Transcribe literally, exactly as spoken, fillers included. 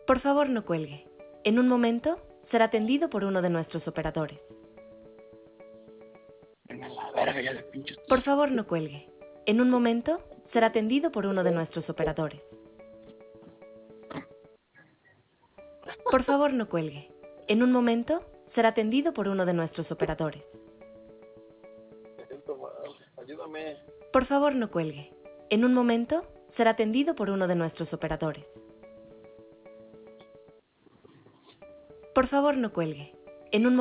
Por favor, no cuelgue. En un momento será atendido por uno de nuestros operadores. Venga, la verga ya de pinches. Por favor, no cuelgue. En un momento será atendido por uno de nuestros operadores. Por favor, no cuelgue. En un momento será atendido por uno de nuestros operadores. Me siento mal. Ayúdame. Por favor, no cuelgue. En un momento será atendido por uno de nuestros operadores. Por favor, no cuelgue. En un